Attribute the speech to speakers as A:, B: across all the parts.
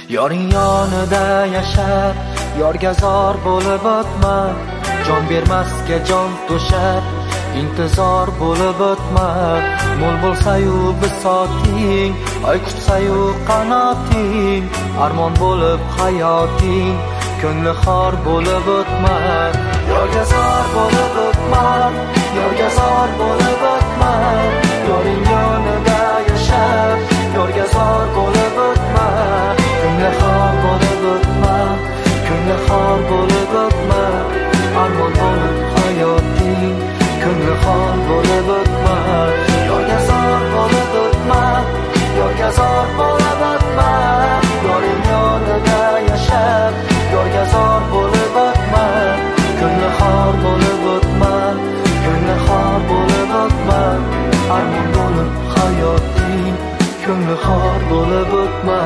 A: Yoring yonida yashab, yorga zor bo'lib o'tma. Jon bermasga jon to'shab, intizor bo'lib o'tma. Mo'l bo'lsa-yu bisoting, oy kutsa-yu qanoting, armon bo'lib hayoting, ko'ngli xor bo'lib o'tma. Yorga zor bo'lib o'tma, yorga zor bo'lib o'tma. Yoring yonida yashab, yorga zor bo'lib o'tma. Ko'ngli xor bo'lib o'tma, ko'ngli xor bo'lib o'tma. Armon bo'lib hayoting, ko'ngli xor bo'lib o'tma. Yorga zor bo'lib o'tma, yorga zor bo'lib o'tma. Yoring yonida yashab, yorga zor bo'lib o'tma. Ko'ngli xor bo'lib o'tma, ko'ngli xor bo'lib o'tma. Armon bo'lib hayoting, ko'ngli xor bo'lib o'tma.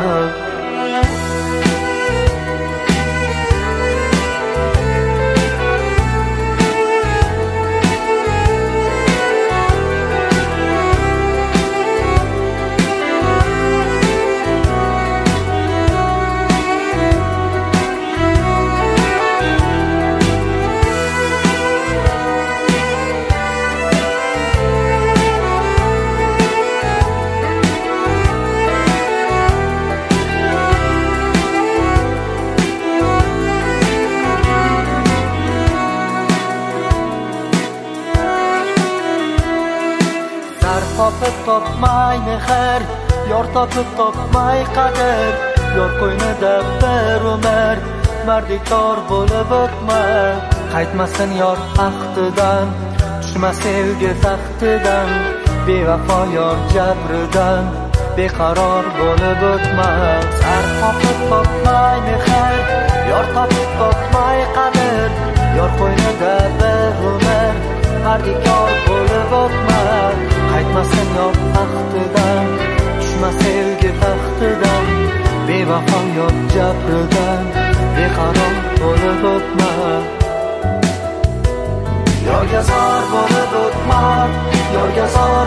A: Topib topmay mehr, yor topib topmay qadr. Yor qo'ynida bir umr, mardikor bo'lib o'tma. Qaytmasin yor ahdidan, tushma sevgi taxtidan. Bevafo yor jabridan, beqaror bo'lib o'tma. Sar topib topmay mehr, yor topib topmay qadr. Yor qo'ynida bir umr, mardikor bo'lib o'tma. Qaytmasin yor taxtidan, tushma sevgi taxtidan. Bevafo yor jabridan, beqaror bo'lib o'tma. Yorga zor bo'lib o'tma, yorga zor